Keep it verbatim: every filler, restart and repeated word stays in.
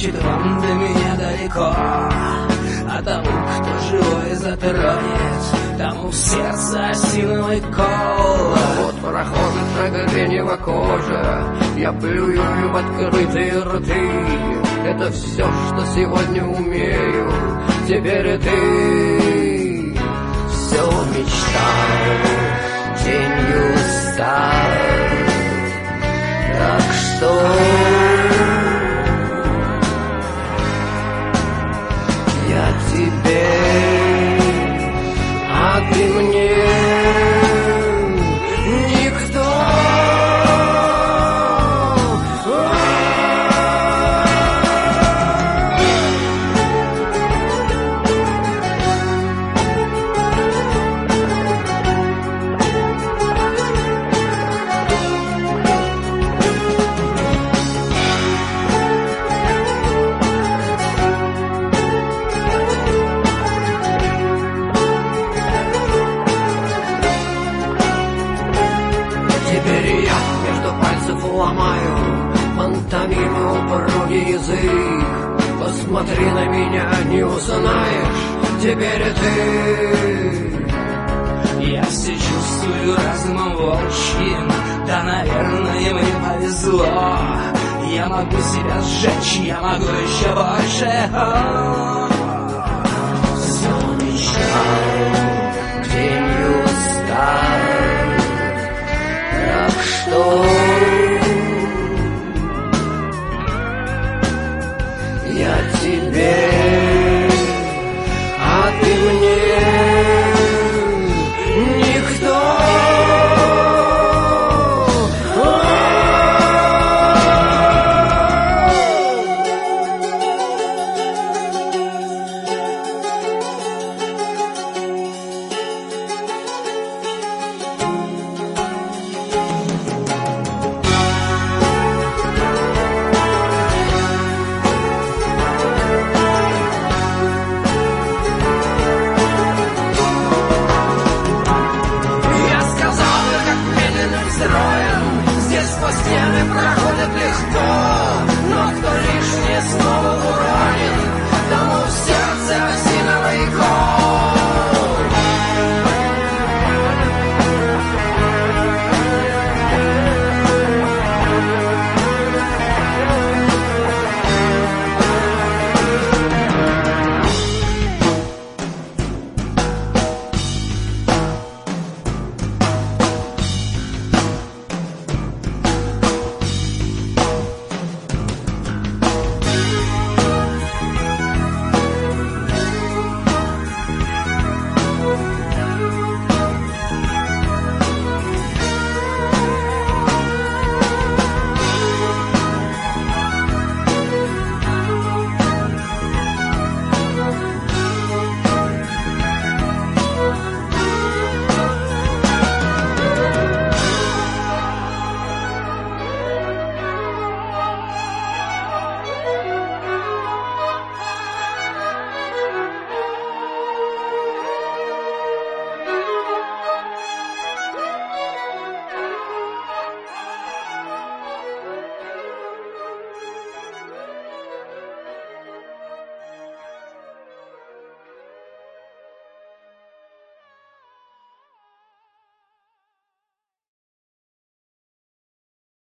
значит вам до меня далеко. А тому, кто живой затронет, тому в сердце осиновый кол. А вот прохожий шаголенева кожа, я плюю в открытые рты. Это все, что сегодня умею. Теперь и ты все мечтал, тенью стал. Так что я тебе, а ты мне никто. Теперь я между пальцев ломаю пантомимы, упругий язык. Посмотри на меня, не узнаешь. Теперь и ты. Я все чувствую разумом волчьим, да, наверное, мне повезло. Я могу себя сжечь, я могу еще больше. Все мечтал, тенью стал. Так что